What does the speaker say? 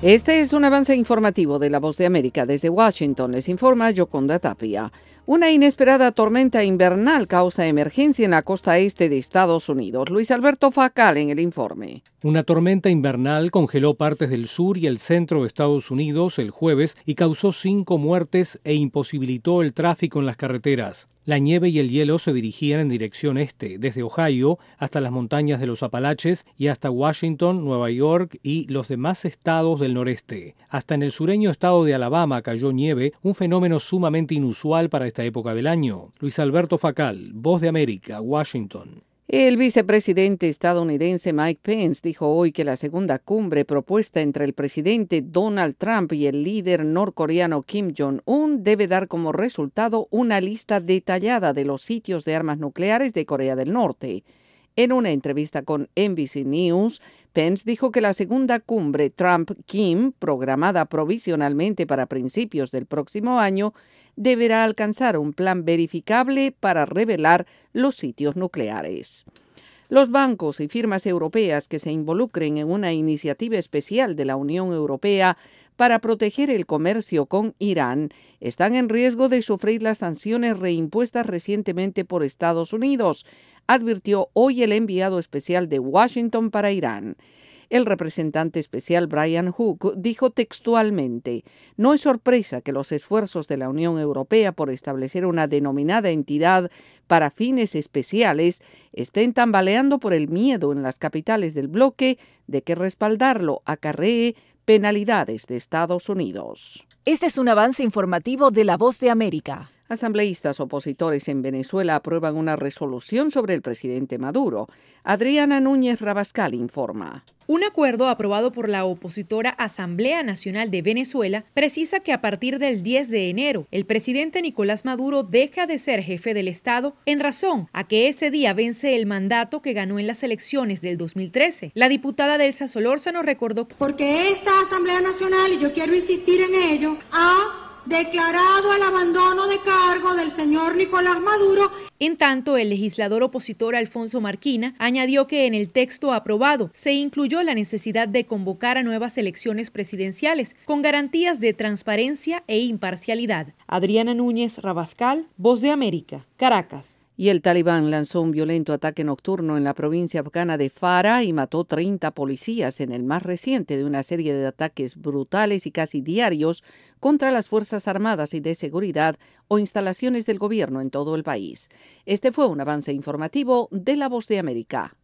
Este es un avance informativo de La Voz de América. Desde Washington les informa Yoconda Tapia. Una inesperada tormenta invernal causa emergencia en la costa este de Estados Unidos. Luis Alberto Facal en el informe. Una tormenta invernal congeló partes del sur y el centro de Estados Unidos el jueves y causó 5 muertes e imposibilitó el tráfico en las carreteras. La nieve y el hielo se dirigían en dirección este, desde Ohio hasta las montañas de los Apalaches y hasta Washington, Nueva York y los demás estados del noreste. Hasta en el sureño estado de Alabama cayó nieve, un fenómeno sumamente inusual para esta época del año. Luis Alberto Facal, Voz de América, Washington. El vicepresidente estadounidense Mike Pence dijo hoy que la segunda cumbre propuesta entre el presidente Donald Trump y el líder norcoreano Kim Jong-un debe dar como resultado una lista detallada de los sitios de armas nucleares de Corea del Norte. En una entrevista con NBC News, Pence dijo que la segunda cumbre Trump-Kim, programada provisionalmente para principios del próximo año, deberá alcanzar un plan verificable para revelar los sitios nucleares. Los bancos y firmas europeas que se involucren en una iniciativa especial de la Unión Europea para proteger el comercio con Irán están en riesgo de sufrir las sanciones reimpuestas recientemente por Estados Unidos, advirtió hoy el enviado especial de Washington para Irán. El representante especial Brian Hook dijo textualmente: "No es sorpresa que los esfuerzos de la Unión Europea por establecer una denominada entidad para fines especiales estén tambaleando por el miedo en las capitales del bloque de que respaldarlo acarree penalidades de Estados Unidos". Este es un avance informativo de La Voz de América. Asambleístas opositores en Venezuela aprueban una resolución sobre el presidente Maduro. Adriana Núñez Rabascal informa. Un acuerdo aprobado por la opositora Asamblea Nacional de Venezuela precisa que a partir del 10 de enero, el presidente Nicolás Maduro deja de ser jefe del Estado en razón a que ese día vence el mandato que ganó en las elecciones del 2013. La diputada Delsa Solórzano recordó: porque esta Asamblea Nacional, y yo quiero insistir en ello, ha declarado el abandono de cargo del señor Nicolás Maduro. En tanto, el legislador opositor Alfonso Marquina añadió que en el texto aprobado se incluyó la necesidad de convocar a nuevas elecciones presidenciales con garantías de transparencia e imparcialidad. Adriana Núñez Rabascal, Voz de América, Caracas. Y el Talibán lanzó un violento ataque nocturno en la provincia afgana de Farah y mató 30 policías en el más reciente de una serie de ataques brutales y casi diarios contra las Fuerzas Armadas y de Seguridad o instalaciones del gobierno en todo el país. Este fue un avance informativo de La Voz de América.